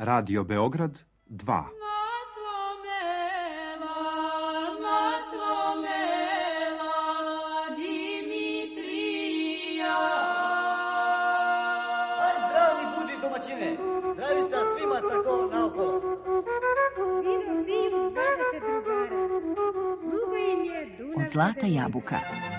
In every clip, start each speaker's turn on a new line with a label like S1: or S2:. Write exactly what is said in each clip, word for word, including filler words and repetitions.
S1: Radio Beograd dva.
S2: Zdravica svima tako naokolo.
S3: Vino pivo dvadeset drugara. Sluga im je Dunav.
S4: Od Zlata jabuka.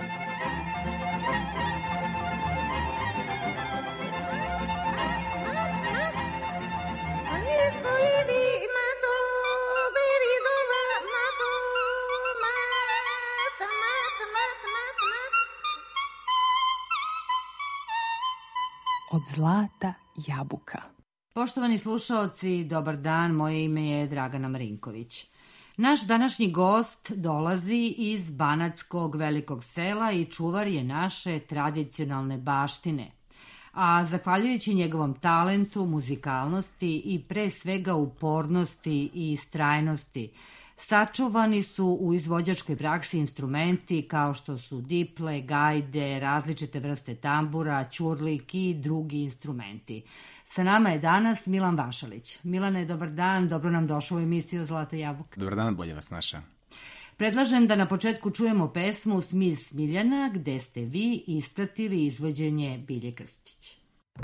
S4: Od Zlata jabuka.
S5: Poštovani slušaoci, dobar dan, moje ime je Dragana Marinković. Naš današnji gost dolazi iz banatskog velikog sela i čuvar je naše tradicionalne baštine. A zahvaljujući njegovom talentu, muzikalnosti i pre svega upornosti i istrajnosti, sačuvani su u izvođačkoj praksi instrumenti kao što su diple, gajde, različite vrste tambura, ćurlik i drugi instrumenti. Sa nama je danas Milan Vašalić. Milane, dobar dan, dobro nam došao u emisiju Zlata jabuka.
S6: Dobar dan, bolje vas naša.
S5: Predlažem da na početku čujemo pesmu Smilj Smiljana, gde ste vi ispratili izvođenje Bilje Krstić.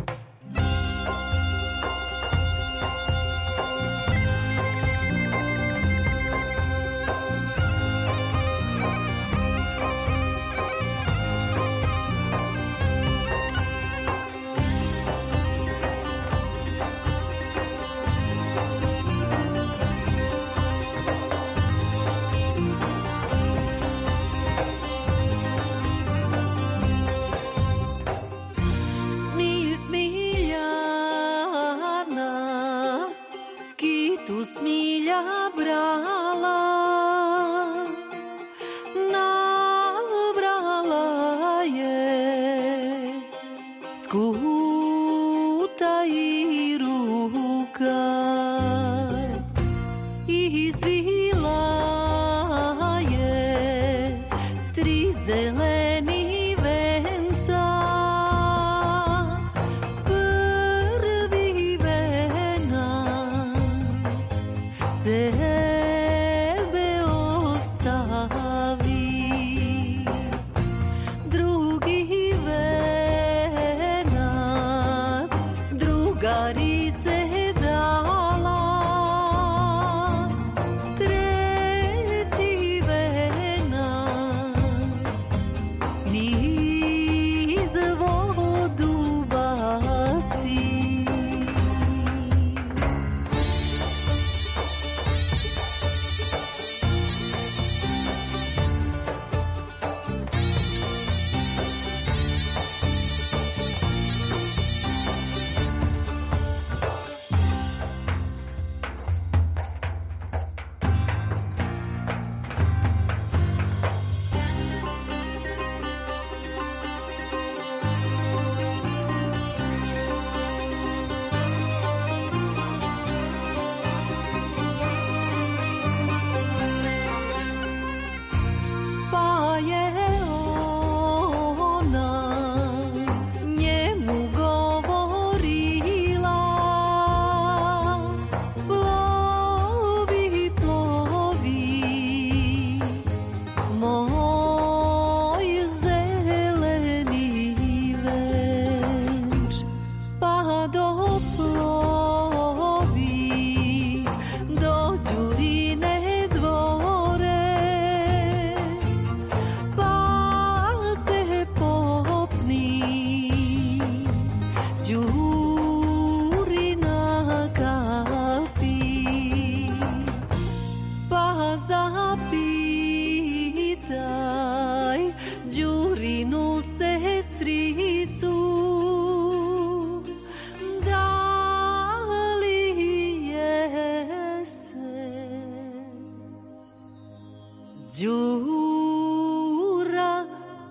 S7: Đura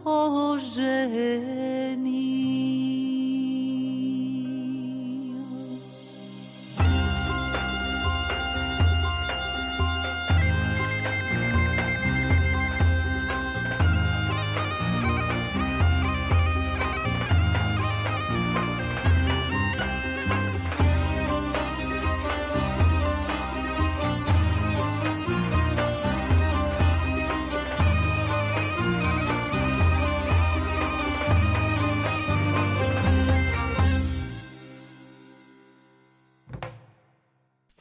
S7: oženi.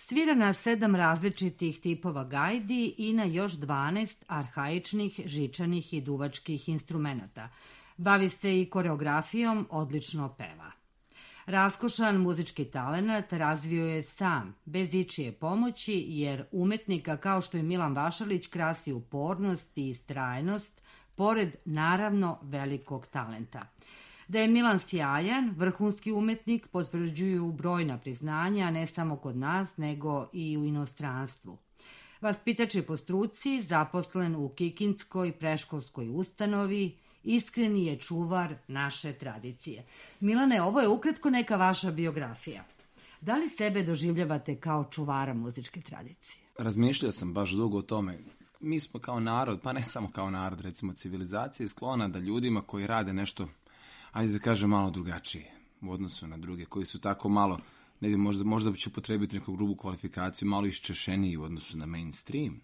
S5: Svira na sedam različitih tipova gajdi i na još dvanaest arhaičnih, žičanih i duvačkih instrumenata. Bavi se i koreografijom, odlično peva. Raskošan muzički talenat razvio je sam, bez ičije pomoći, jer umetnika kao što je Milan Vašalić krasi upornost i istrajnost, pored naravno velikog talenta. Da je Milan sjajan, vrhunski umetnik, potvrđuju brojna priznanja, ne samo kod nas, nego i u inostranstvu. Vaspitač je po struci, zaposlen u Kikinskoj predškolskoj ustanovi, iskreni je čuvar naše tradicije. Milane, ovo je ukratko neka vaša biografija. Da li sebe doživljavate kao čuvara muzičke tradicije?
S6: Razmišljao sam baš dugo o tome. Mi smo kao narod, pa ne samo kao narod, recimo civilizacija, sklona da ljudima koji rade nešto, ajde da kažem, malo drugačije u odnosu na druge, koji su tako malo, ne bi, možda, možda ću potrebiti neku grubu kvalifikaciju, malo iščešeniji u odnosu na mainstream,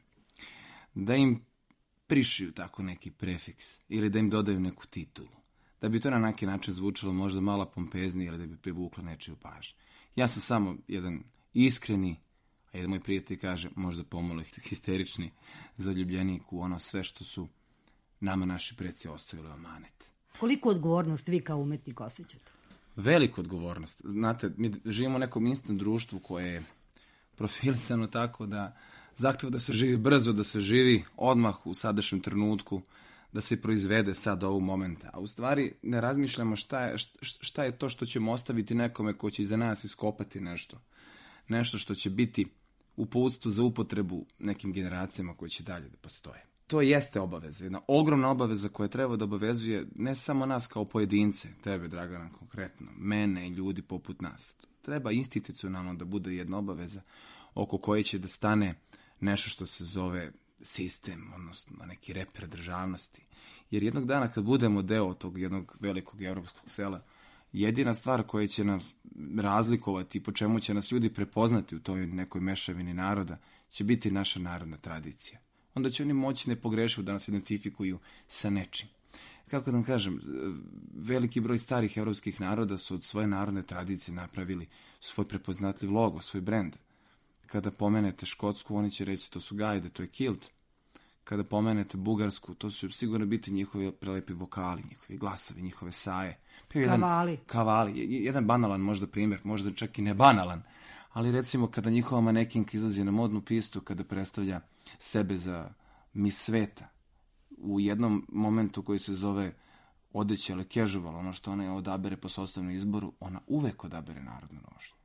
S6: da im prišiju tako neki prefiks ili da im dodaju neku titulu. Da bi to na neki način zvučalo možda malo pompeznije ili da bi privuklo nečiju pažnju. Ja sam samo jedan iskreni, a jedan moj prijatelj kaže možda pomalo histerični zaljubljenik u ono sve što su nama naši preci ostavili amanet.
S5: Koliko odgovornost vi kao umetnik osjećate?
S6: Veliku odgovornost. Znate, mi živimo u nekom instant društvu koje je profilisano tako da zahteva da se živi brzo, da se živi odmah u sadašnjem trenutku, da se proizvede sad ovog momenta. A u stvari ne razmišljamo šta je, šta je to što ćemo ostaviti nekome ko će iza nas iskopati nešto. Nešto što će biti uputstvo za upotrebu nekim generacijama koje će dalje da postoje. To jeste obaveza, jedna ogromna obaveza koja treba da obavezuje ne samo nas kao pojedince, tebe, Dragana, konkretno, mene i ljudi poput nas. Treba institucionalno da bude jedna obaveza oko koje će da stane nešto što se zove sistem, odnosno neki reper državnosti. Jer jednog dana kad budemo deo tog jednog velikog evropskog sela, jedina stvar koja će nas razlikovati i po čemu će nas ljudi prepoznati u toj nekoj mešavini naroda će biti naša narodna tradicija. Onda će oni moći nepogrešivo da nas identifikuju sa nečim. Kako da vam kažem, veliki broj starih evropskih naroda su od svoje narodne tradicije napravili svoj prepoznatljiv logo, svoj brend. Kada pomenete Škotsku, oni će reći to su gajde, to je kilt. Kada pomenete Bugarsku, to su sigurno biti njihovi prelepi vokali, njihovi glasovi, njihove saje. Jedan,
S5: kavali.
S6: Kavali. Jedan banalan možda primjer, možda čak i ne banalan, ali recimo kada njihova manekinka izlazi na modnu pistu, kada predstavlja sebe za mis sveta, u jednom momentu koji se zove odeća ili casual, ono što ona odabere po sopstvenom izboru, ona uvek odabere narodnu nošnju.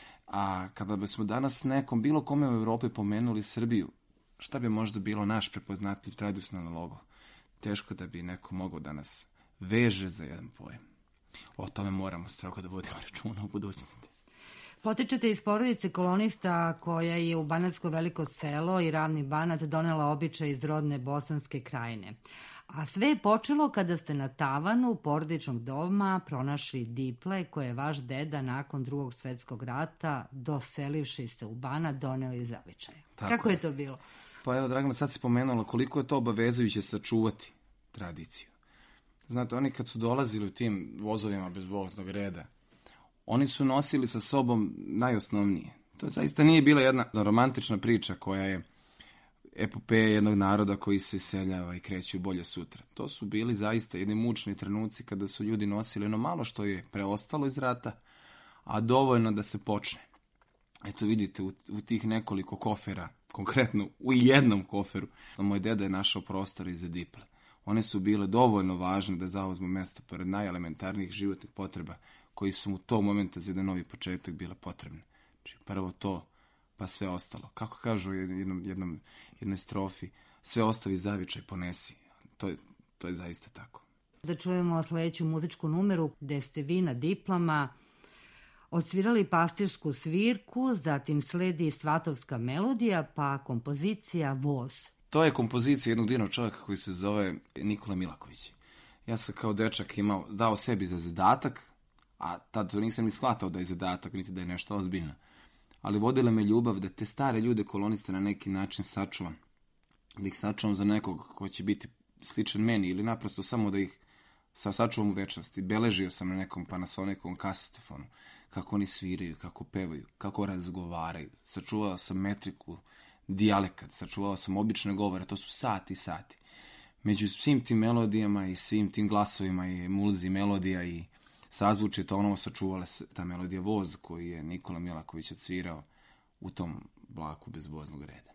S6: A kada bismo danas nekom, bilo kome u Evropi pomenuli Srbiju, šta bi možda bilo naš prepoznatljiv tradicionalni logo? Teško da bi neko mogao da nas veže za jedan pojem. O tome moramo strogo da vodimo računa u budućnosti.
S5: Potičete iz porodice kolonista koja je u Banatsko veliko selo i ravni Banat donela običaj iz rodne Bosanske krajine. A sve je počelo kada ste na tavanu porodičnog doma pronašli diple koje je vaš deda nakon drugog svetskog rata, doselivši se u Banat, doneo iz zavičaja. Kako je to bilo?
S6: Pa evo, Dragana, sad si pomenula koliko je to obavezujuće sačuvati tradiciju. Znate, oni kad su dolazili u tim vozovima bez voznog reda, oni su nosili sa sobom najosnovnije. To zaista nije bila jedna romantična priča koja je epopeja jednog naroda koji se iseljava i kreće u bolje sutra. To su bili zaista jedni mučni trenuci kada su ljudi nosili ono malo što je preostalo iz rata, a dovoljno da se počne. Eto vidite, u, u tih nekoliko kofera, konkretno u jednom koferu, moj deda je našao prostor i za diple. One su bile dovoljno važne da zauzmu mesto pored najelementarnijih životnih potreba koji su mu tog momenta za jedan novi početak bile potrebne. Znači, prvo to, pa sve ostalo. Kako kažu u jednom, jednom, jednoj strofi, sve ostavi zavičaj ponesi. To je, to je zaista tako.
S5: Da čujemo sledeću muzičku numeru gde ste vi na diplama odsvirali pastirsku svirku, zatim sledi svatovska melodija, pa kompozicija Voz.
S6: To je kompozicija jednog divnog čovjeka koji se zove Nikola Milaković. Ja sam kao dečak imao, dao sebi za zadatak, a tad to nisam ni shvatao da je zadatak, niti da je nešto ozbiljno. Ali vodila me ljubav da te stare ljude koloniste na neki način sačuvam. Da ih sačuvam za nekog ko će biti sličan meni ili naprosto samo da ih sačuvam u večnosti. Beležio sam na nekom Panasonicovom kasetofonu kako oni sviraju, kako pevaju, kako razgovaraju. Sačuvao sam metriku, dijalekat, sačuvao sam obične govore, to su sati i sati. Među svim tim melodijama i svim tim glasovima i emulziji melodija i sazvučje tonovo sačuvala se ta melodija Voz koji je Nikola Milaković odsvirao u tom vlaku bez voznog reda.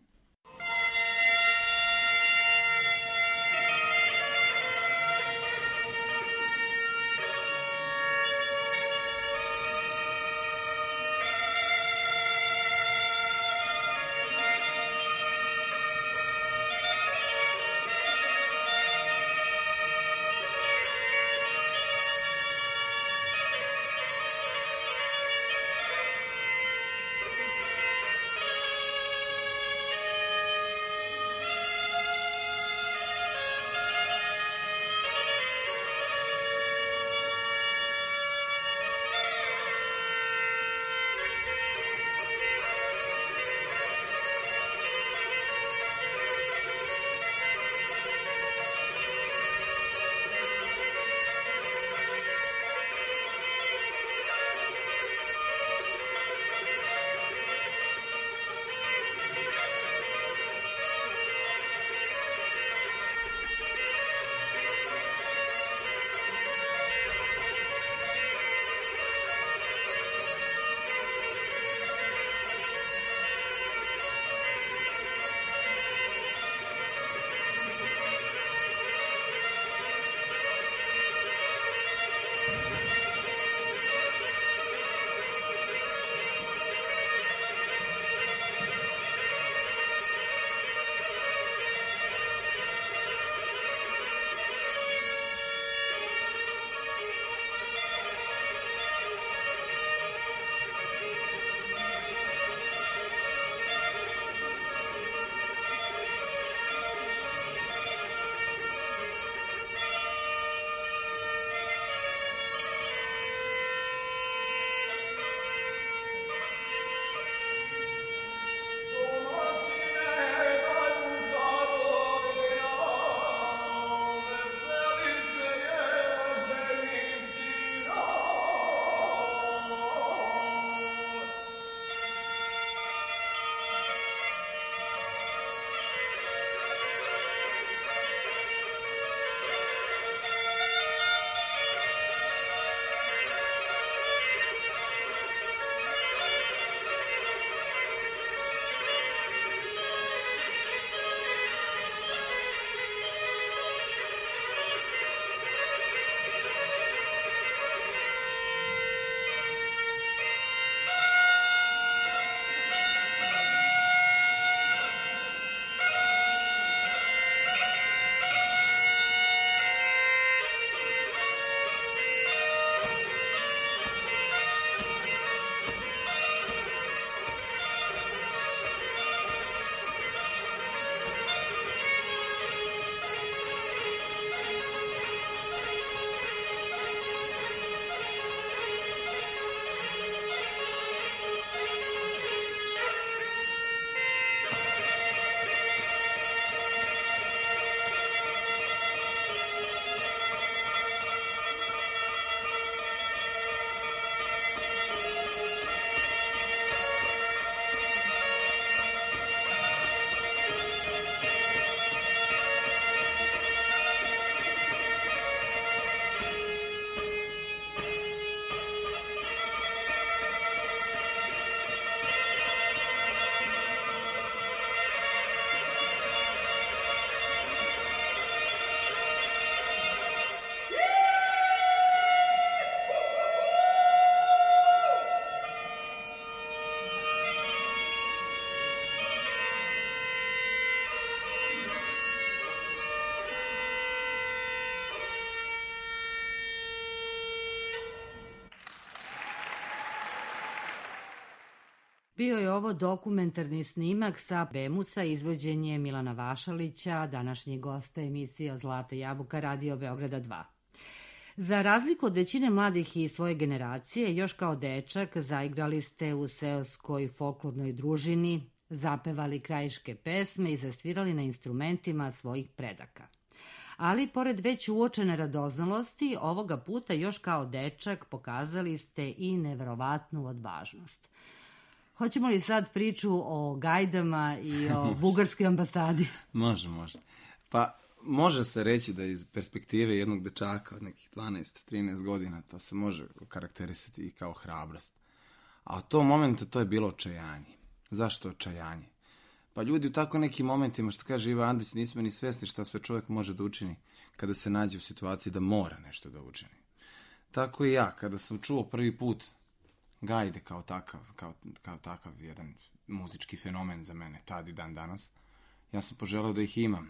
S5: Bio je ovo dokumentarni snimak sa Bemusa, izvođenje Milana Vašalića, današnji gosta emisija Zlata jabuka, Radio Beograda dva. Za razliku od većine mladih i svoje generacije, još kao dečak zaigrali ste u seoskoj folklornoj družini, zapevali krajiške pesme i zasvirali na instrumentima svojih predaka. Ali, pored već uočene radoznalosti, ovoga puta još kao dečak pokazali ste i neverovatnu odvažnost. Hoćemo li sad priču o gajdama i o bugarskoj ambasadi?
S6: Može, može. Pa, može se reći da iz perspektive jednog dečaka od nekih dvanaest trinaest godina to se može karakterisati i kao hrabrost. A u tom momentu to je bilo očajanje. Zašto očajanje? Pa ljudi u tako nekim momentima, što kaže Iva Andrić, nismo ni svesni šta sve čovjek može da učini kada se nađe u situaciji da mora nešto da učini. Tako i ja, kada sam čuo prvi put gajde kao takav, kao, kao takav jedan muzički fenomen za mene, tad i dan danas, ja sam poželeo da ih imam.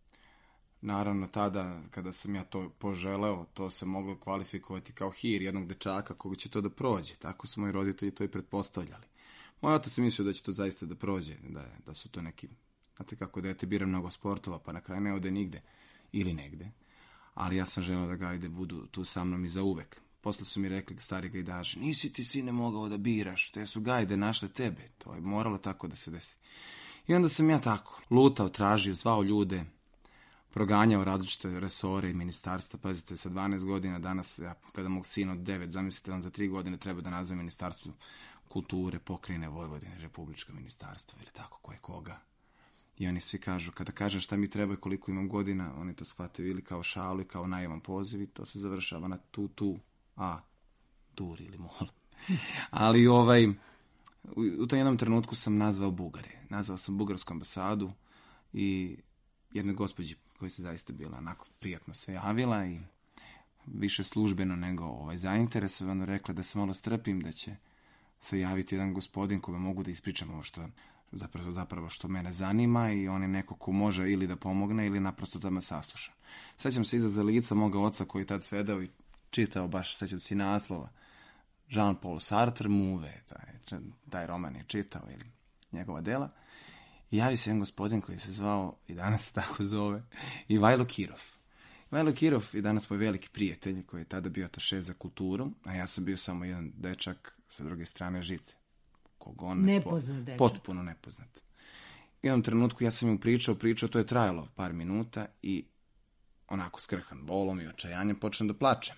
S6: Naravno, tada, kada sam ja to poželeo, to se moglo kvalifikovati kao hir jednog dečaka koga će to da prođe. Tako su moji roditelji to i pretpostavljali. Moj otac je mislio da će to zaista da prođe, da, da su to neki, znate kako dete bira mnogo sportova, pa na kraju ne ode nigde ili negde. Ali ja sam želeo da gajde budu tu sa mnom i za uvek. Posle su mi rekli stari gajdaši, nisi ti sine mogao da biraš, te su gajde našle tebe. To je moralo tako da se desi. I onda sam ja tako lutao, tražio, zvao ljude, proganjao različite resore i ministarstva. Pazite, sa dvanaest godina danas, ja kada mog sina od devet, zamislite, on za tri godine treba da nazove ministarstvo kulture, pokrajine Vojvodine, republička ministarstva ili tako koje koga. I oni svi kažu, kada kažem šta mi treba i koliko imam godina, oni to shvataju ili kao šalu i kao najavan poziv i to se završava na tu, tu, a, dur ili mol. Ali ovaj, u, u tom jednom trenutku sam nazvao Bugare. Nazvao sam bugarsku ambasadu i jednoj gospođi koja se zaista bila onako prijatno se javila i više službeno nego ovaj, zainteresovano rekla da se malo strpim, da će se javiti jedan gospodin kome mogu da ispričam ovo što zapravo, zapravo što mene zanima i on je neko ko može ili da pomogne ili naprosto da me sasluša. Sećam se iza za lica moga oca koji je tad sedao i čitao baš, sećam se i naslova, Jean-Paul Sartre, Muve, taj, taj roman je čitao ili njegova dela. I javi se jedan gospodin koji se zvao, i danas se tako zove, Ivajlo Kirov. Ivajlo Kirov je danas moj veliki prijatelj koji je tada bio ataše za kulturu, a ja sam bio samo jedan dečak sa druge strane žice. Kogon
S5: Nepoznat dečak.
S6: Potpuno nepoznat. U jednom trenutku ja sam mu pričao, pričao, to je trajalo par minuta i onako skrhan bolom i očajanjem počnem da plačem.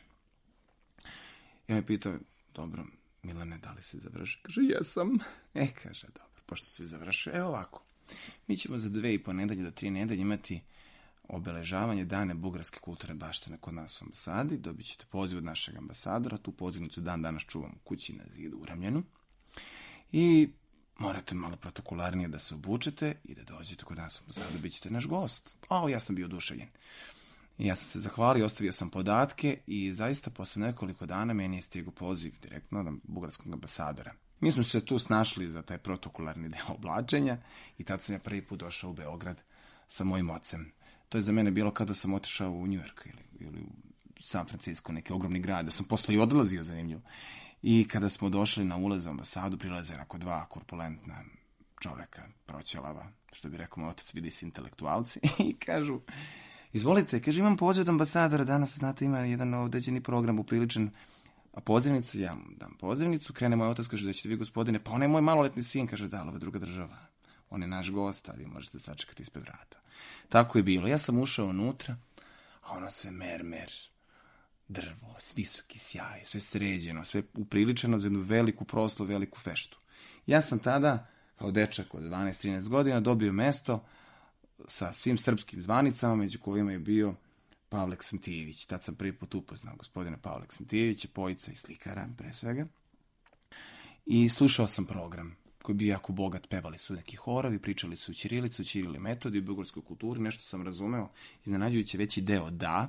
S6: I on je pitao, dobro, Milane, da li si završio? Kaže, jesam. E, kaže, dobro, pošto si završio, evo ovako. Mi ćemo za dve i po nedelje do tri nedelje imati obeležavanje dane bugarske kulturne baštine kod nas u ambasadi. Dobit ćete poziv od našeg ambasadora. Tu pozivnicu dan danas čuvam u kući na zidu u Ramljanu. I morate malo protokolarnije da se obučete i da dođete kod nas u ambasadu. Bit ćete naš gost. O, ja sam bio oduševljen. I ja sam se zahvalio, ostavio sam podatke i zaista posle nekoliko dana meni je stigao poziv direktno od bugarskog ambasadora. Mi smo se tu snašli za taj protokolarni deo oblačenja i tad sam ja prvi put došao u Beograd sa mojim ocem. To je za mene bilo kada sam otišao u New York ili, ili u San Francisco, neki ogromni grad, da sam posle i odlazio zanimljivo. I kada smo došli na ulaz u ambasadu, prilaze onako dva korpulentna čoveka, proćelava, što bi rekao moj otac, vidi se intelektualci, i kažu, izvolite, kaže, imam poziv od ambasadora, danas, znate, ima jedan određeni program upriličen, a pozivnica, ja mu dam pozivnicu, krene moj otac, kaže da ćete vi, gospodine, pa on je moj maloletni sin, kaže, da, ali ovo je druga država. On je naš gost, a vi možete sačekati ispred vrata. Tako je bilo. Ja sam ušao unutra, a ono sve mermer, drvo, visoki sjaj, sve sređeno, sve upriličeno za jednu veliku proslavu, veliku feštu. Ja sam tada, kao dečak od dvanaest trinaest godina, dobio mesto sa svim srpskim zvanicama, među kojima je bio Pavle Ksantijević. Tad sam prvi put upoznao gospodina Pavle Ksantijevića, pojica i slikara, pre svega. I slušao sam program koji je bio jako bogat, pevali su neki horovi, pričali su ćirilicu, ćirili metodi u bugarskoj kulturi, nešto sam razumeo, iznenađujući veći deo da.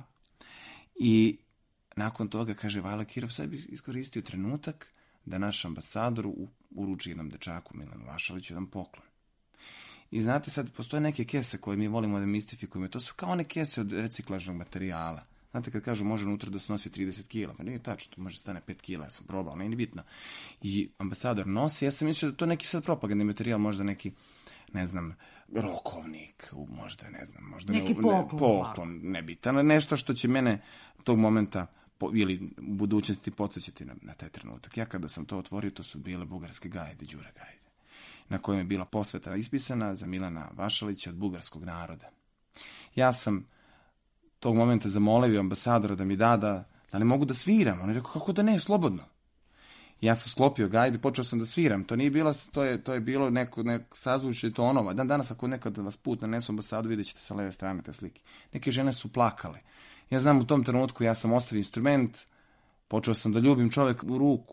S6: I nakon toga, kaže Ivajlo Kirov, sad bi iskoristio trenutak da naš ambasador uruči jednom dečaku, Milanu Vašaliću, jedan poklon. I znate, sad postoje neke kese koje mi volimo da mistifikujemo, to su kao one kese od reciklažnog materijala. Znate, kad kažu može unutra da se nosi trideset kila, pa nije tačno, to može stane pet kila, ja sam probao, nije ni bitno. I ambasador nosi, ja sam mislio da to neki sad propagandni materijal, možda neki, ne znam, rokovnik, možda, ne znam, možda
S5: neki
S6: ne,
S5: poklon,
S6: ne, poklon, nebitan, nešto što će mene tog momenta po, ili u budućnosti podsjećati na, na taj trenutak. Ja kada sam to otvorio, to su bile bugarske gajde, Đura gajde, na kojem je bila posveta ispisana za Milana Vašalića od bugarskog naroda. Ja sam tog momenta zamolio ambasadora da mi da da, da li mogu da sviram. On je rekao, kako da ne, slobodno. Ja sam sklopio gajde, počeo sam da sviram. To nije bila, to je, to je bilo neko, neko sazvučje tonova. Dan danas ako nekad vas put nanesu ambasadu, vidjet ćete sa leve strane te slike. Neke žene su plakale. Ja znam u tom trenutku ja sam ostavio instrument, počeo sam da ljubim čovek u ruku,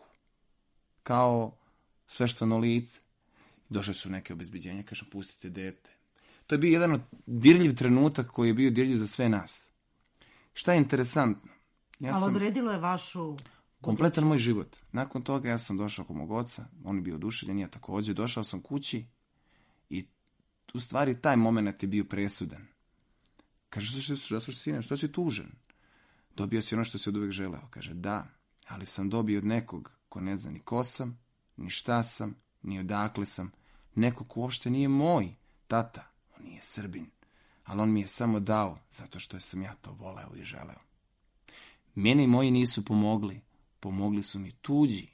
S6: kao svešteno lice. Došle su neke obezbeđenja, kaže, pustite dete. To je bio jedan od dirljiv trenutak koji je bio dirljiv za sve nas. Šta je interesantno? Ja
S5: Ali
S6: sam...
S5: odredilo je vašu...
S6: Kompletan moj život. Nakon toga ja sam došao kod mog oca, on je bio oduševljen, ja takođe, došao sam kući i u stvari taj moment je bio presudan. Kaže, što si, što si, sine, što si tužen? Dobio si ono što si od uvek želeo. Kaže, da, ali sam dobio od nekog ko ne zna ni ko sam, ni šta sam, ni odakle sam. Neko ko uopšte nije moj tata, on nije Srbin, ali on mi je samo dao zato što sam ja to voleo i želeo. Mene i moji nisu pomogli, pomogli su mi tuđi.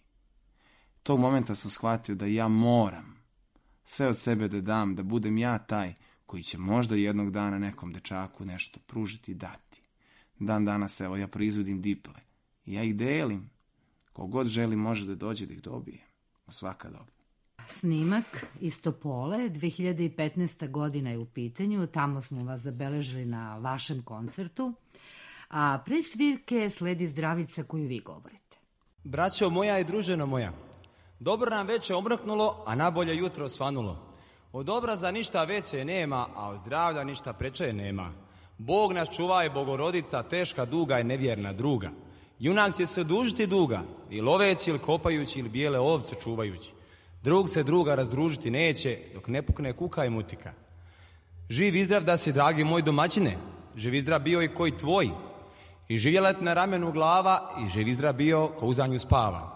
S6: Tog momenta sam shvatio da ja moram sve od sebe da dam, da budem ja taj koji će možda jednog dana nekom dečaku nešto pružiti i dati. Dan danas, evo, ja proizvodim diple. I ja ih delim. Kogod želi može da dođe da ih dobije. U svaka doba.
S5: Snimak iz Topole, dve hiljade petnaesta. godina je u pitanju, tamo smo vas zabeležili na vašem koncertu, a pre svirke sledi zdravica koju vi govorite.
S7: Braćo moja i druženo moja, dobro nam veče omrknulo, a nabolje jutro osvanulo. Od obraza ništa veće nema, a od zdravlja ništa preče nema. Bog nas čuva i Bogorodica, teška, duga i nevjerna druga. Junak će se odužiti duga, i loveći ili kopajući ili bijele ovce čuvajući. Drug se druga razdružiti neće, dok ne pukne kuka i mutika. Živ i zdrav da si, dragi moj domaćine, živ i zdrav bio i koji tvoj. I živjela ti na ramenu glava, i živ i zdrav bio ko u zanju spava.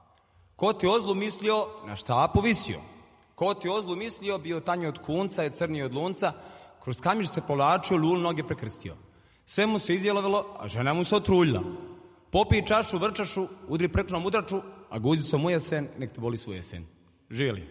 S7: Ko ti o zlu mislio, na štapu visio. Ko ti o zlu mislio, bio tanji od kunca i crniji od lunca, kroz kamiš se povlačio, lul noge prekrstio. Sve mu se izjelovilo, a žena mu se otruljila. Popij čašu, vrčašu, udri prknom udraču, a guzicom u jesen, nek te boli svoj jesen. Živjeli.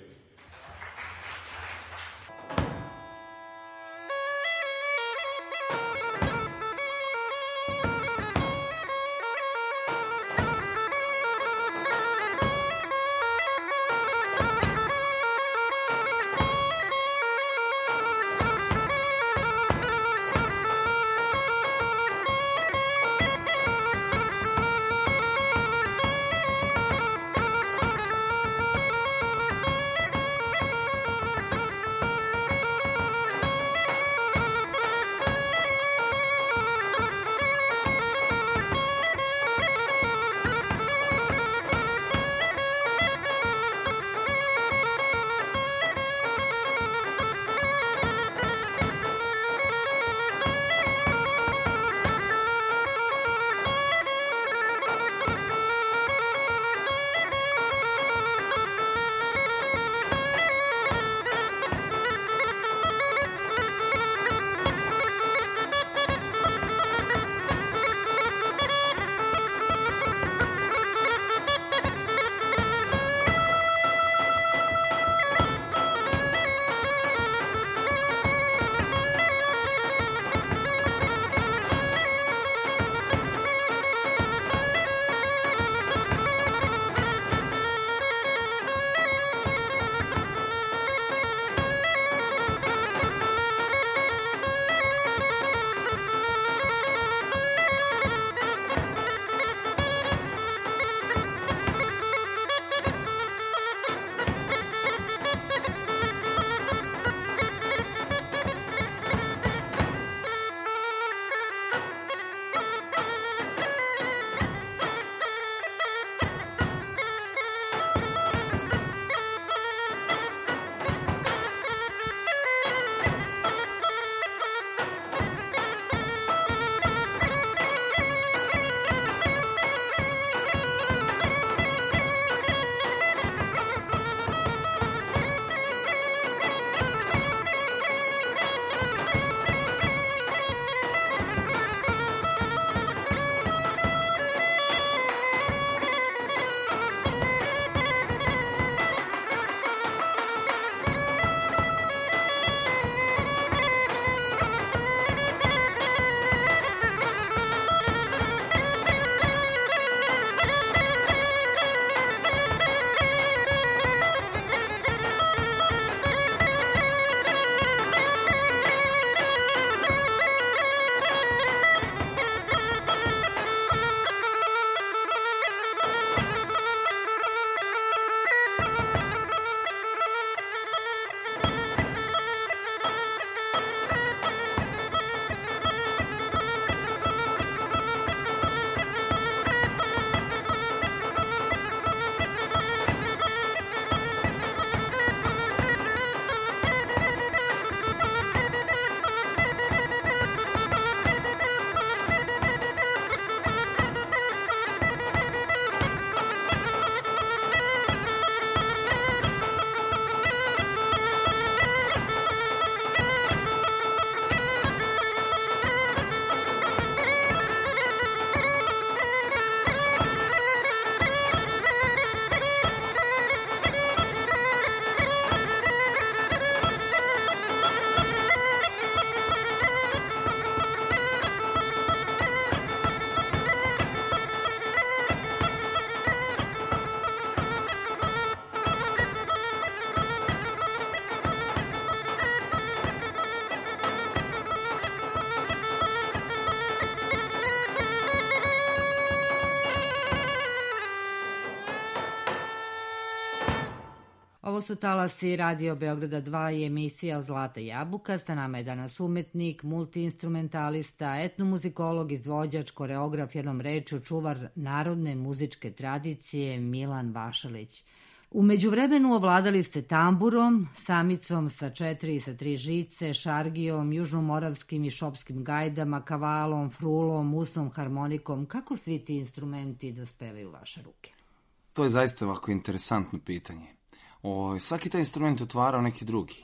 S5: Ovo su talasi Radio Beograda dva i emisija Zlata jabuka. Sa nama je danas umetnik, multiinstrumentalista, etnomuzikolog, izvođač, koreograf, jednom rečju čuvar narodne muzičke tradicije Milan Vašalić. U međuvremenu ovladali ste tamburom, samicom sa četiri i sa tri žice, šargijom, južnomoravskim i šopskim gajdama, kavalom, frulom, usnom harmonikom. Kako svi ti instrumenti da spevaju u vaše ruke?
S6: To je zaista ovako interesantno pitanje. O, svaki taj instrument otvarao neki drugi.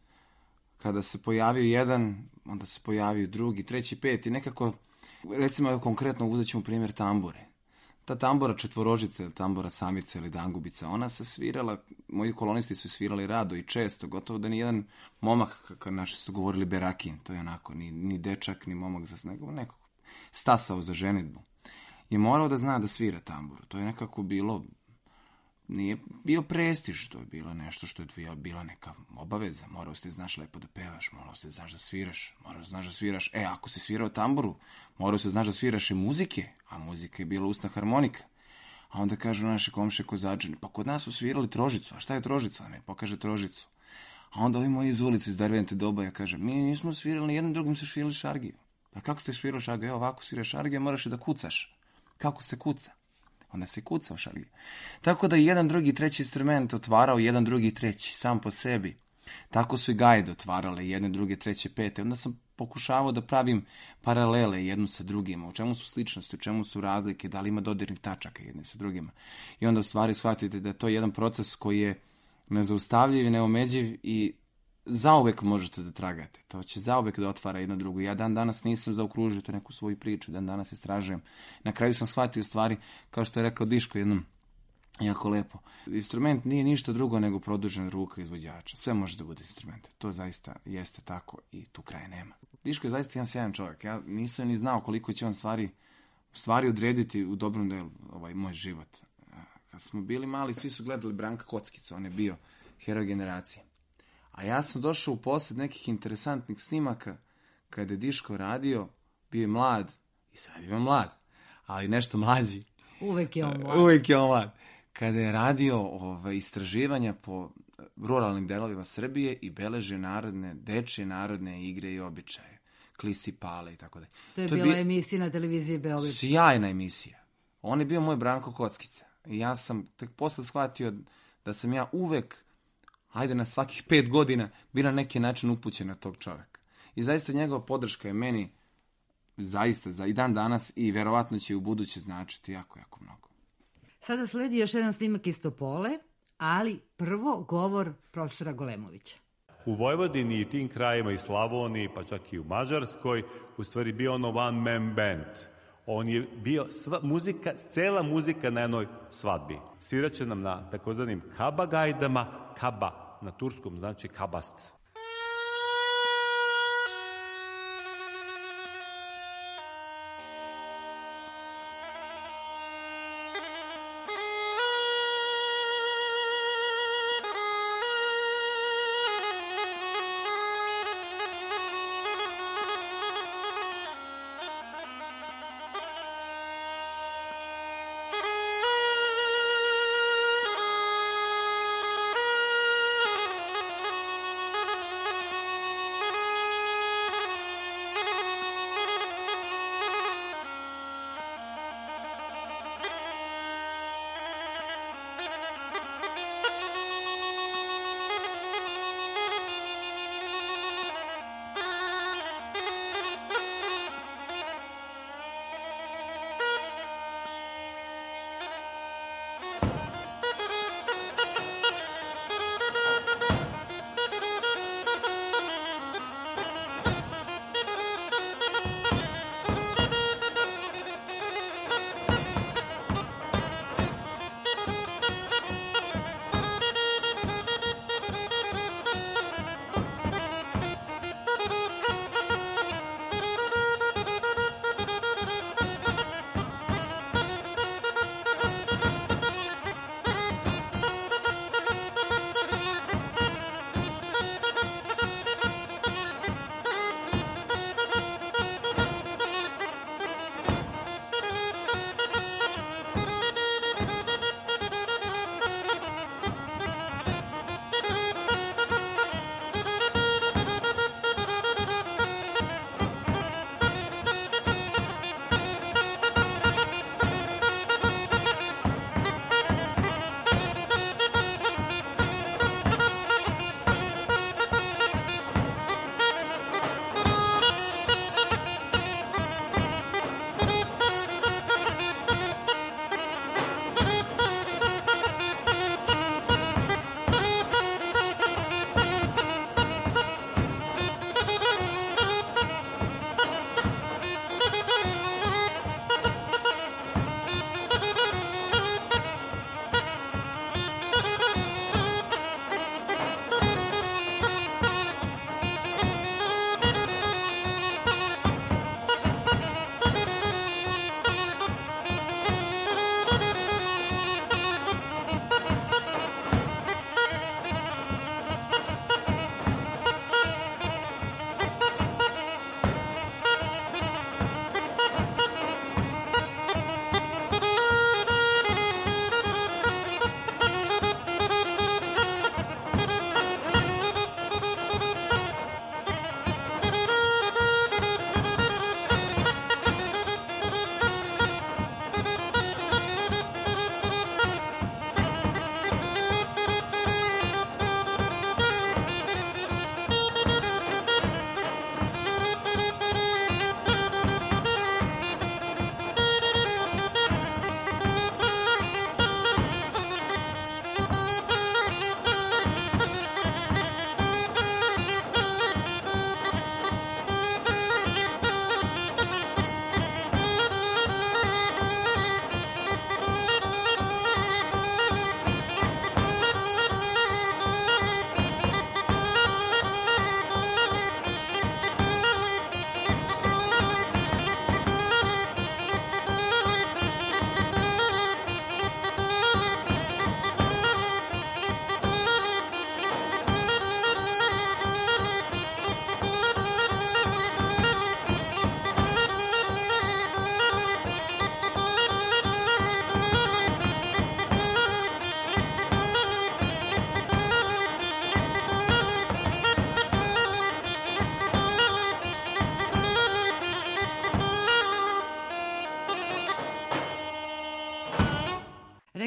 S6: Kada se pojavio jedan, onda se pojavio drugi, treći, peti, nekako, recimo evo konkretno uzet ćemo primjer tambure. Ta tambora četvorožica, tambora samica ili dangubica, ona se svirala, moji kolonisti su svirali rado i često, gotovo da ni jedan momak, kako naši su govorili berakin, to je onako, ni, ni dečak, ni momak, za nego nekako stasao za ženidbu. Je morao da zna da svira tamburu. To je nekako bilo, nije bio prestiž, to je bilo nešto što je bila neka obaveza. Morao si da znaš lepo da pevaš, morao si da znaš da sviraš, morao si da znaš da sviraš. E, ako si svirao tamburu, morao si da znaš da sviraš i muzike, a muzika je bila usna harmonika. A onda kažu naše komše kozađane, pa kod nas su svirali trožicu, a šta je trožica? Ne, pokaže trožicu. A onda ovi moji iz ulice iz Dervente Dobaja kaže, mi nismo svirali, jednim drugim se svirali šargiju. Pa kako ste svirali šargiju? Evo ovako sviraš šargiju, moraš i da kucaš. Kako se kuca? Onda se kuca u šargiju. Tako da jedan, drugi, treći instrument otvarao jedan, drugi, treći, sam po sebi. Tako su i gajde otvarale jedne, druge, treće, pete. Onda sam pokušavao da pravim paralele jednu sa drugima. U čemu su sličnosti, u čemu su razlike, da li ima dodirnih tačaka jedne sa drugima. I onda u stvari shvatite da je to jedan proces koji je nezaustavljiv i neomeđiv i zauvek možete da tragate. To će zauvek da otvara jedno drugo. Ja dan danas nisam zaokružio to neku svoju priču, dan danas istražujem. Na kraju sam shvatio stvari, kao što je rekao Diško jednom, jako lepo. Instrument nije ništa drugo nego produžena ruka izvođača. Sve može da bude instrument. To zaista jeste tako i tu kraja nema. Diško je zaista jedan sjajan čovjek. Ja nisam ni znao koliko će on stvari, stvari odrediti u dobrom delu ovaj moj život. Kad smo bili mali, svi su gledali Branka Kockicu. On je bio heroj generacije. A ja sam došao u posjed nekih interesantnih snimaka kada je Diško radio, bio je mlad i sad je mlad, ali nešto mlađi.
S5: Uvek je on mlad.
S6: Uvek je on mlad. Kada je radio ove, istraživanja po ruralnim delovima Srbije i beležio narodne, dečje narodne igre i običaje, klisi pale i tako dalje.
S5: To je
S6: to
S5: bila
S6: bi...
S5: emisija na televiziji Beograd.
S6: Sjajna emisija. On je bio moj Branko Kockica. I ja sam tek posle shvatio da sam ja uvek, ajde na svakih pet godina, bi na neki način upućen na tog čovjeka. I zaista njegova podrška je meni zaista za i dan danas i verovatno će i u buduće značiti jako, jako mnogo.
S5: Sada sledi još jedan snimak iz Topole, ali prvo govor profesora Golemovića.
S8: U Vojvodini i tim krajima i Slavoniji, pa čak i u Mađarskoj, u stvari bio ono one man band. On je bio sva muzika, cela muzika na jednoj svadbi. Sviraće nam na takozvanim kaba gajdama, kaba na turskom znači kabast.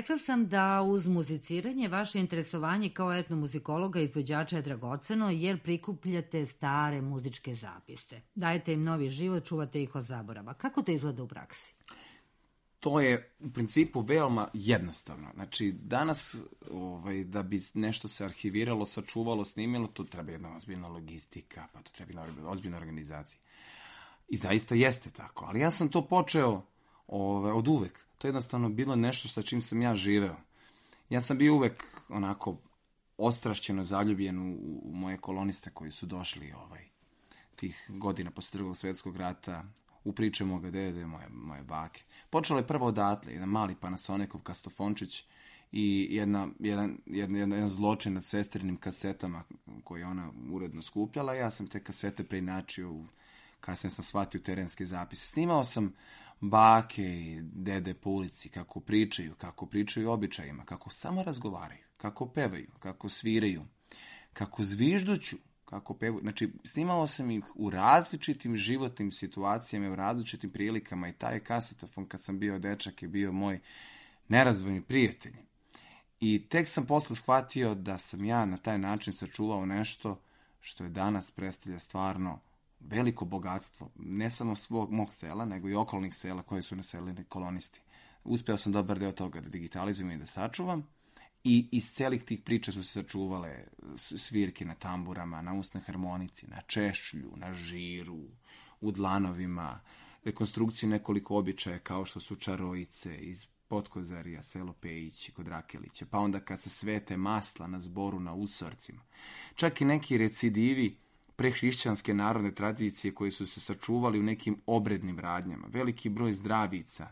S5: Rekla sam da uz muziciranje vaše interesovanje kao etnomuzikologa i izvođača je dragoceno jer prikupljate stare muzičke zapise. Dajete im novi život, čuvate ih od zaborava. Kako to izgleda u praksi?
S6: To je u principu veoma jednostavno. Znači, danas ovaj, da bi nešto se arhiviralo, sačuvalo, snimilo, to treba jedna ozbiljna logistika, pa to treba jedna ozbiljna organizacija. I zaista jeste tako. Ali ja sam to počeo ovaj, od uvek. To je jednostavno bilo nešto sa čim sam ja živeo. Ja sam bio uvek onako ostrašćeno zaljubljen u, u moje koloniste koji su došli ovaj, tih godina posle Drugog svjetskog rata, u priče moga dede, moje, moje bake. Počelo je prvo odatle, jedan mali Panasonicov kastofončić i jedna, jedan, jedan, jedan zločin nad sestrinim kasetama koje je ona uredno skupljala. Ja sam te kasete preinačio u, kasnije sam shvatio, terenske zapise. Snimao sam bake i dede po ulici, kako pričaju, kako pričaju običajima, kako samo razgovaraju, kako pevaju, kako sviraju, kako zvižduću, kako pevaju. Znači, snimao sam ih u različitim životnim situacijama, u različitim prilikama i taj kasetofon kad sam bio dečak je bio moj nerazdvojni prijatelj. I tek sam posle shvatio da sam ja na taj način sačuvao nešto što je danas predstavlja stvarno veliko bogatstvo, ne samo svog mog sela, nego i okolnih sela koje su naselili kolonisti. Uspeo sam dobar deo toga da digitalizujem i da sačuvam i iz celih tih priča su se sačuvale svirke na tamburama, na usnoj harmonici, na češlju, na žiru, u dlanovima, rekonstrukcije nekoliko običaja kao što su čarojice iz Potkozarija, selo Pejići kod Rakelića, pa onda kad se svete masla na zboru na usorcima. Čak i neki recidivi prehrišćanske narodne tradicije koje su se sačuvali u nekim obrednim radnjama, veliki broj zdravica.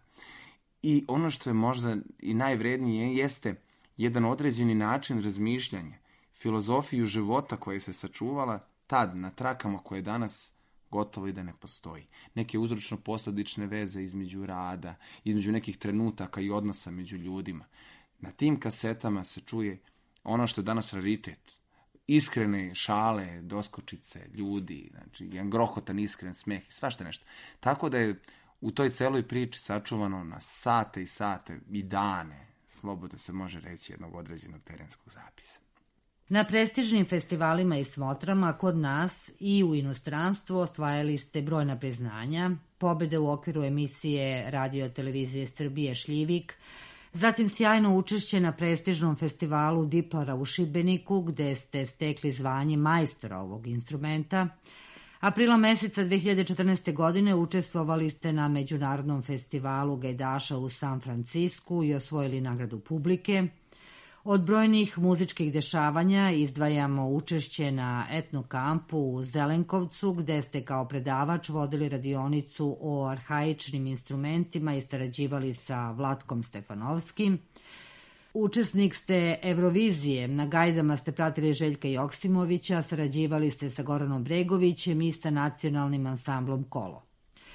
S6: I ono što je možda i najvrednije jeste jedan određeni način razmišljanja, filozofiju života koja se sačuvala tad na trakama koje danas gotovo i da ne postoji. Neke uzročno-posledične veze između rada, između nekih trenutaka i odnosa među ljudima. Na tim kasetama se čuje ono što je danas raritet. Iskrene šale, doskočice, ljudi, znači jedan grohotan, iskren smeh i svašta nešto. Tako da je u toj celoj priči sačuvano na sate i sate i dane, slobodno se može reći, jednog određenog terenskog zapisa.
S5: Na prestižnim festivalima i smotrama kod nas i u inostranstvu osvajali ste brojna priznanja, pobede u okviru emisije Radio televizije Srbije Šljivik, zatim sjajno učešće na prestižnom festivalu Diplara u Šibeniku, gde ste stekli zvanje majstora ovog instrumenta. Aprila meseca dve hiljade četrnaeste. godine učestvovali ste na Međunarodnom festivalu gajdaša u San Francisku i osvojili nagradu publike. Od brojnih muzičkih dešavanja izdvajamo učešće na etnokampu u Zelenkovcu, gde ste kao predavač vodili radionicu o arhaičnim instrumentima i sarađivali sa Vlatkom Stefanovskim. Učesnik ste Eurovizije, na gajdama ste pratili Željka Joksimovića, sarađivali ste sa Goranom Bregovićem i sa nacionalnim ansamblom Kolo.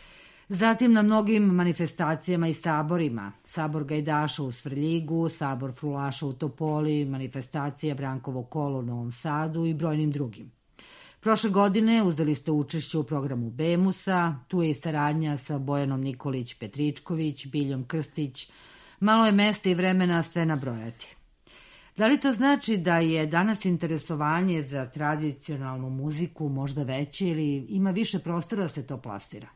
S5: Zatim na mnogim manifestacijama i saborima, Sabor gajdaša u Svrljigu, Sabor frulaša u Topoli, manifestacija Brankovo kolo u Novom Sadu i brojnim drugim. Prošle godine uzeli ste učešće u programu Bemusa, tu je i saradnja sa Bojanom Nikolić-Petričković, Biljom Krstić, malo je mesta i vremena sve nabrojati. Da li to znači da je danas interesovanje za tradicionalnu muziku možda veće ili ima više prostora da se to plasira?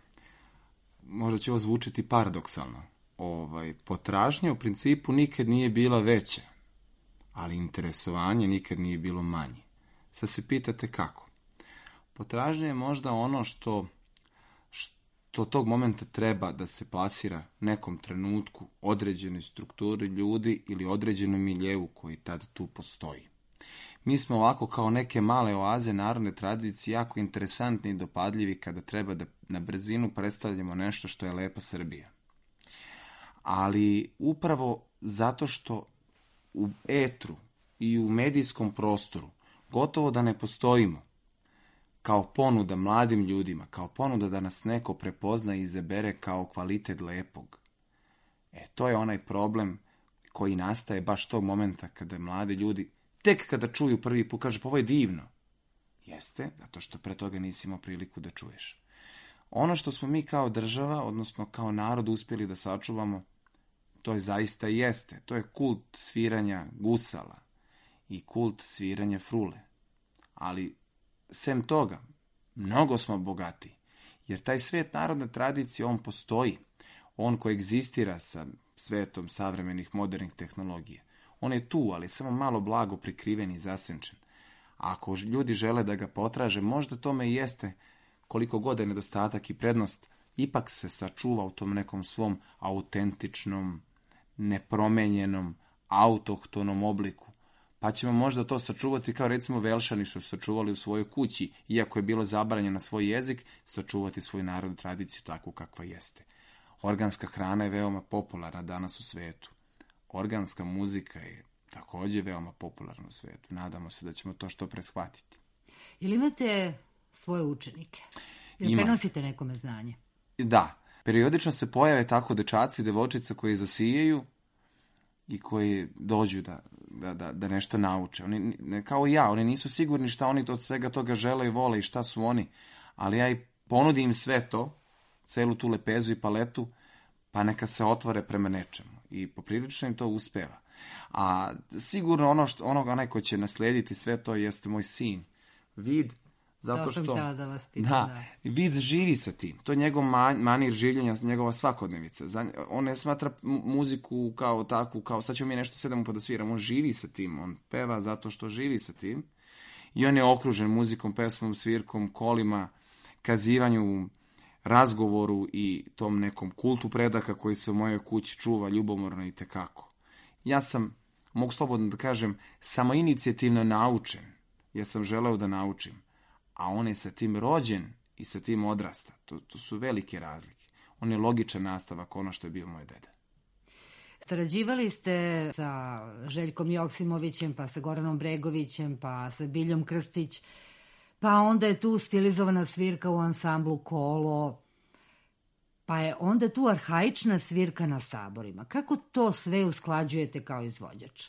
S6: Možda će ovo zvučiti paradoksalno. Ovaj, potražnja u principu nikad nije bila veća, ali interesovanje nikad nije bilo manje. Sad se pitate kako. Potražnja je možda ono što, što tog momenta treba da se plasira nekom trenutku, određenoj strukturi ljudi ili određenom miljevu koji tad tu postoji. Mi smo ovako kao neke male oaze narodne tradicije jako interesantni i dopadljivi kada treba da na brzinu predstavljamo nešto što je lepa Srbija. Ali upravo zato što u etru i u medijskom prostoru gotovo da ne postojimo kao ponuda mladim ljudima, kao ponuda da nas neko prepozna i izabere kao kvalitet lepog. E, to je onaj problem koji nastaje baš tog momenta kada mladi ljudi tek kada čuju prvi put, kaže, pa ovo je divno. Jeste, zato što pre toga nisi imao priliku da čuješ. Ono što smo mi kao država, odnosno kao narod uspjeli da sačuvamo, To je zaista jeste. To je kult sviranja gusala i kult sviranja frule. Ali, sem toga, mnogo smo bogati. Jer taj svet narodne tradicije, on postoji. On koegzistira sa svetom savremenih modernih tehnologija. On je tu, ali samo malo blago prikriven i zasenčen. A ako ljudi žele da ga potraže, možda tome i jeste, koliko god je nedostatak i prednost, ipak se sačuva u tom nekom svom autentičnom, nepromenjenom, autohtonom obliku. Pa ćemo možda to sačuvati kao recimo Velšani što su sačuvali u svojoj kući, iako je bilo zabranjeno svoj jezik, sačuvati svoju narodnu tradiciju takvu kakva jeste. Organska hrana je veoma popularna danas u svetu. Organska muzika je također veoma popularna u svetu. Nadamo se da ćemo to što pre shvatiti.
S5: Ili imate svoje učenike? Ili
S6: Imam.
S5: prenosite nekome znanje?
S6: Da. Periodično se pojave tako dečaci i devojčice koji zasijaju i koji dođu da, da, da, da nešto nauče. Oni, ne, kao i ja, oni nisu sigurni šta oni od svega toga žele i vole i šta su oni. Ali ja i ponudim im sve to, celu tu lepezu i paletu, pa neka se otvore prema nečemu. I poprilično im to uspeva. A sigurno ono što, onog, onaj ko će naslijediti sve to jeste moj sin. Vid, zato
S5: To sam
S6: što...
S5: htjela da vas pitam,
S6: da,
S5: da.
S6: Vid živi sa tim. To je njegov man, manir življenja, njegova svakodnevica. Za, on ne smatra mu- muziku kao takvu, kao sad ćemo mi nešto sedamo pa da sviramo. On živi sa tim. On peva zato što živi sa tim. I on je okružen muzikom, pesmom, svirkom, kolima, kazivanju, razgovoru i tom nekom kultu predaka koji se u mojoj kući čuva ljubomorno i tekako. Ja sam, mogu slobodno da kažem, samoinicijativno naučen. Ja sam želeo da naučim. A on je sa tim rođen i sa tim odrasta. To, to su velike razlike. On je logičan nastavak ono što je bio moj deda.
S5: Sarađivali ste sa Željkom Joksimovićem, pa sa Goranom Bregovićem, pa sa Biljom Krstić, pa onda je tu stilizovana svirka u ansamblu Kolo, pa je onda tu arhaična svirka na saborima. Kako to sve usklađujete kao izvođač?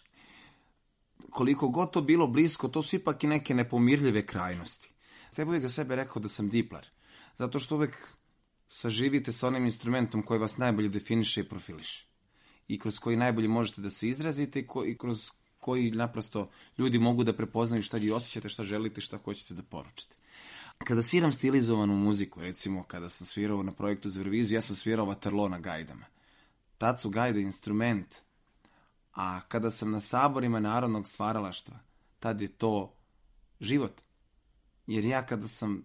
S6: Koliko god to bilo blisko, to su ipak i neke nepomirljive krajnosti. Treba ga sebe rekao da sam diplar, zato što uvek saživite sa onim instrumentom koji vas najbolje definiše i profiliše. I kroz koji najbolje možete da se izrazite i, ko, i kroz koji naprosto ljudi mogu da prepoznaju šta vi osjećate, šta želite, šta hoćete da poručite. Kada sviram stilizovanu muziku, recimo kada sam svirao na projektu za Euroviziju, ja sam svirao vaterlo na gajdama. Tad su gajde instrument, a kada sam na saborima narodnog stvaralaštva, tad je to život. Jer ja kada sam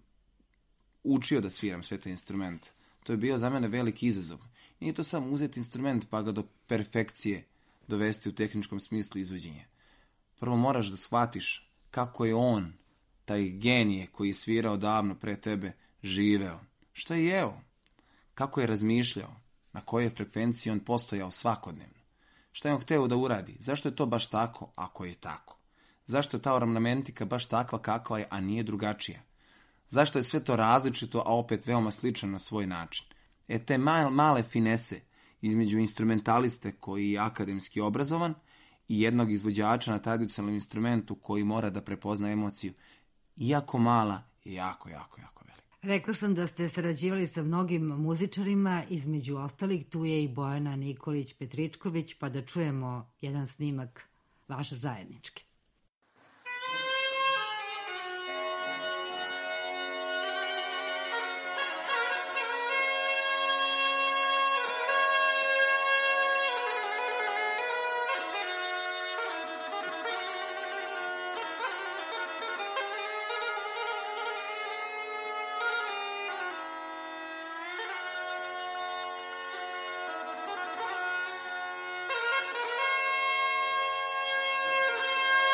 S6: učio da sviram sve te instrumente, to je bio za mene veliki izazov. Nije to samo uzeti instrument pa ga do perfekcije dovesti u tehničkom smislu izvođenja. Prvo moraš da shvatiš kako je on, taj genije koji je svirao davno pre tebe, živeo. Što je jeo? Kako je razmišljao? Na kojoj frekvenciji on postojao svakodnevno? Šta je on hteo da uradi? Zašto je to baš tako, ako je tako? Zašto je ta ornamentika baš takva kakva je, a nije drugačija? Zašto je sve to različito, a opet veoma slično na svoj način? E te male, male finese između instrumentaliste koji je akademski obrazovan i jednog izvođača na tradicionalnom instrumentu koji mora da prepozna emociju, iako mala, je jako, jako, jako velika.
S5: Rekla sam da ste sarađivali sa mnogim muzičarima, između ostalih tu je i Bojana Nikolić-Petričković, pa da čujemo jedan snimak vaše zajedničke.
S9: Thank you.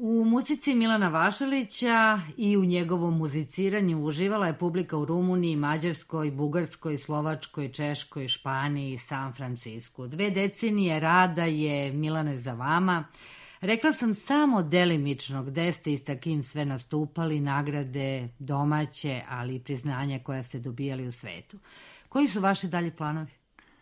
S5: U muzici Milana Vašalića i u njegovom muziciranju uživala je publika u Rumuniji, Mađarskoj, Bugarskoj, Slovačkoj, Češkoj, Španiji i San Francisku. Dve decenije rada je Milane za vama. Rekla sam samo delimično gde ste i sa kim sve nastupali, nagrade domaće, ali i priznanja koja ste dobijali u svetu. Koji su vaši dalji planovi?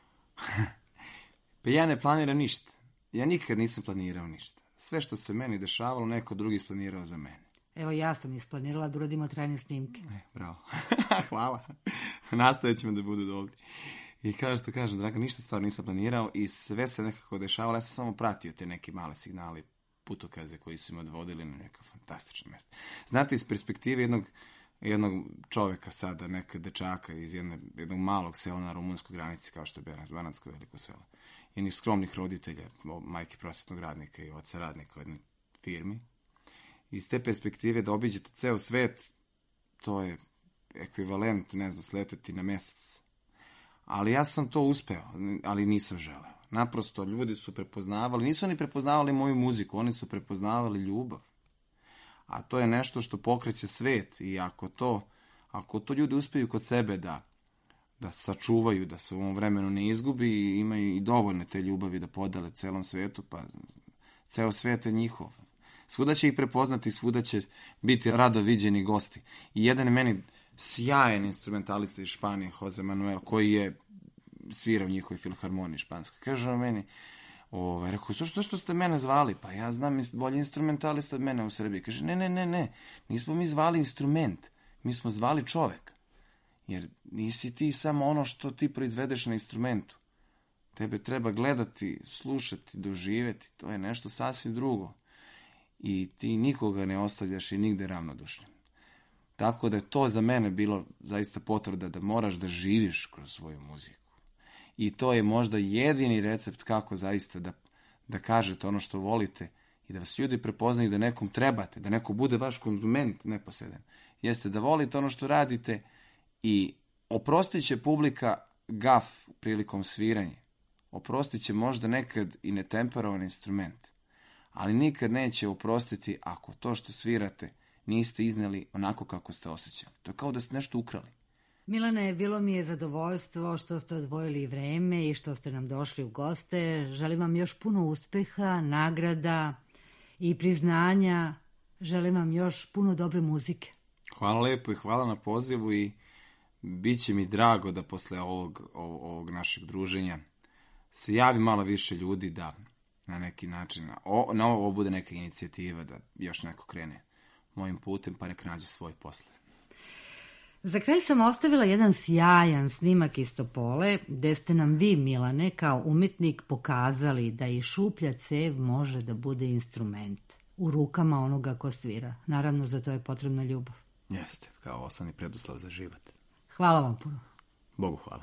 S6: Pa ja ne planiram ništa. Ja nikad nisam planirao ništa. Sve što se meni dešavalo, neko drugi isplanirao za mene.
S5: Evo, ja sam isplanirala da uradimo trajne snimke.
S6: E, bravo. Hvala. Nastavit ćemo da budu dobri. I kao što kažem, Draga, ništa stvarno nisam planirao i sve se nekako dešavalo. Ja sam samo pratio te neke male signale, putokaze koji su me odvodili na neka fantastična mesta. Znate, iz perspektive jednog, jednog čoveka sada, neka dečaka iz jedne, jednog malog sela na rumunskoj granici, kao što je Banatsko veliko selo, jednih skromnih roditelja, majke prosvetnog radnika i oca radnika u jednoj firmi. Iz te perspektive da obiđete ceo svet, to je ekvivalent, ne znam, sleteti na mesec. Ali ja sam to uspeo, ali nisam želeo. Naprosto, ljudi su prepoznavali, nisu oni prepoznavali moju muziku, oni su prepoznavali ljubav. A to je nešto što pokreće svet i ako to, ako to ljudi uspeju kod sebe da da sačuvaju, da se u ovom vremenu ne izgubi i imaju i dovoljne te ljubavi da podele celom svetu, pa ceo svet je njihov. Svuda će ih prepoznati, svuda će biti rado viđeni gosti. I jedan je meni sjajan instrumentalista iz Španije, Jose Manuel, koji je svirao u njihovoj filharmoniji španskoj. Kaže on meni, ovaj, rekao, što, što ste mene zvali? Pa ja znam bolji instrumentalista od mene u Srbiji. Kaže, ne, ne, ne, ne, nismo mi zvali instrument, mi smo zvali čoveka. Jer nisi ti samo ono što ti proizvedeš na instrumentu. Tebe treba gledati, slušati, doživjeti. To je nešto sasvim drugo. I ti nikoga ne ostavljaš i nigde ravnodušnim. Tako da je to za mene bilo zaista potvrda da moraš da živiš kroz svoju muziku. I to je možda jedini recept kako zaista da, da kažete ono što volite i da vas ljudi prepoznaju da nekom trebate, da neko bude vaš konzument neposredan. Jeste da volite ono što radite i oprostit će publika gaf prilikom sviranja. Oprostit će možda nekad i netemperovan instrument. Ali nikad neće oprostiti ako to što svirate niste izneli onako kako ste osjećali. To je kao da ste nešto ukrali.
S5: Milane, bilo mi je zadovoljstvo što ste odvojili vreme i što ste nam došli u goste. Želim vam još puno uspeha, nagrada i priznanja. Želim vam još puno dobre muzike.
S6: Hvala lepo i hvala na pozivu i bit će mi drago da posle ovog, ovog, ovog našeg druženja se javi malo više ljudi da na neki način, o, na ovo bude neka inicijativa da još neko krene mojim putem pa nek nađe svoj posle.
S5: Za kraj sam ostavila jedan sjajan snimak iz Topole, gde ste nam vi, Milane, kao umetnik pokazali da i šuplja cev može da bude instrument u rukama onoga ko svira. Naravno, za to je potrebna ljubav.
S6: Jeste, kao osnovni preduslov za život.
S5: Hvala vam puno.
S6: Bogu hvala.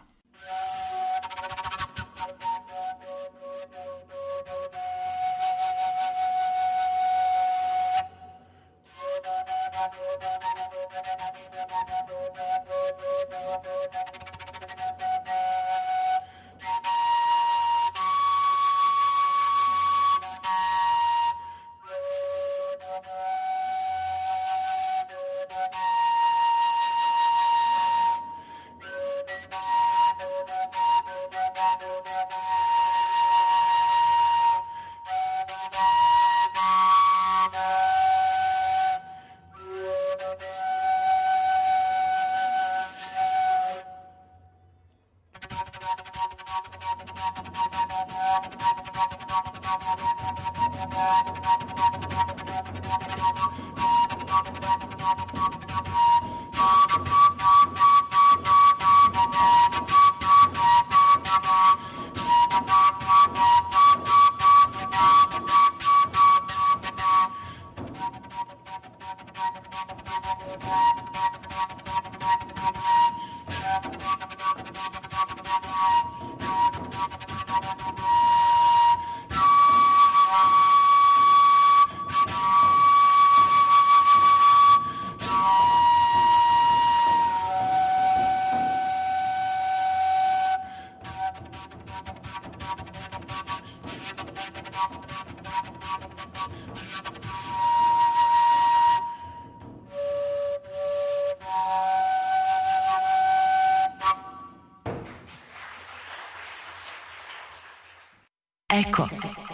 S4: Eko.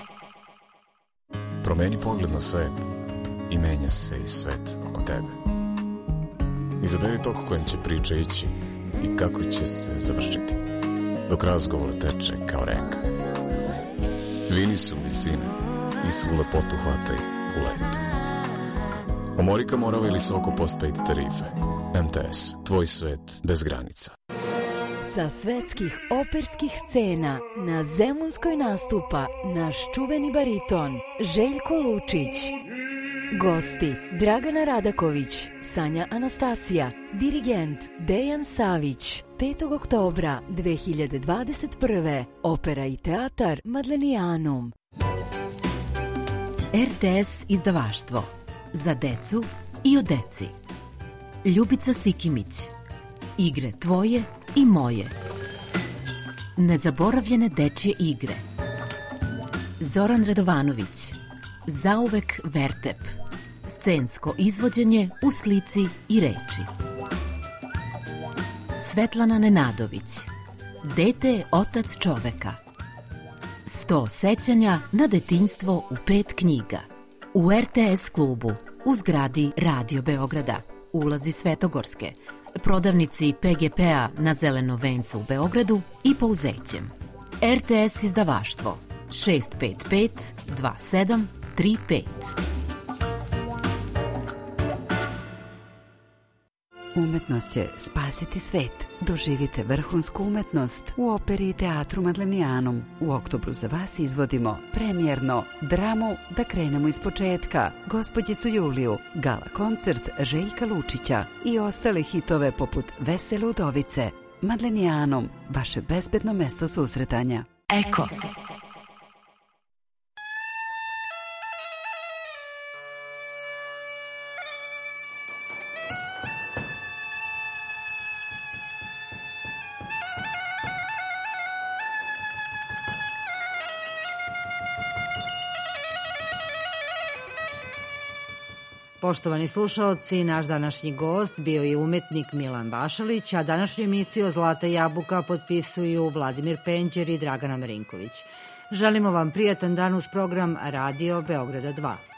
S9: Promeni pogled na svet i menja se i svet oko tebe. Izaberi tok kojim će priča ići i kako će se završiti, dok razgovor teče kao reka. Vini su visine i svu lepotu hvataj u letu. Omorika Morava ili Soko postpaid tarife. M T S, tvoj svet bez granica.
S10: Sa svetskih operskih scena na Zemunskoj nastupa naš čuveni bariton Željko Lučić. Gosti Dragana Radaković, Sanja Anastasija, dirigent Dejan Savić. petog oktobra dve hiljade dvadeset prve. Opera i teatar Madlenijanum.
S11: R T S izdavaštvo. Za decu i o deci. Ljubica Sikimić. Igre tvoje i moje. Nezaboravljene dečje igre. Zoran Radovanović. Zauvek Vertep. Scensko izvođenje u slici i reči. Svetlana Nenadović. Dete je otac čoveka. Sto sećanja na detinjstvo u pet knjiga. U R T S klubu, u zgradi Radio Beograda, ulazi Svetogorske, prodavnici P G P-a na Zelenom vencu u Beogradu i Pouzećem. R T S izdavaštvo šest pet pet dva sedam tri pet.
S12: Umetnost će spasiti svet. Doživite vrhunsku umetnost u operi i teatru Madlenijanum. U oktobru za vas izvodimo premijerno dramu Da krenemo iz početka, Gospođicu Juliju, gala koncert Željka Lučića i ostale hitove poput Vesele udovice. Madlenijanum, vaše bezbedno mesto susretanja.
S4: Eko.
S5: Poštovani slušaoci, naš današnji gost bio je umetnik Milan Bašalić, a današnju emisiju Zlata jabuka potpisuju Vladimir Penđer i Dragana Marinković. Želimo vam prijatan dan uz program Radio Beograda dva.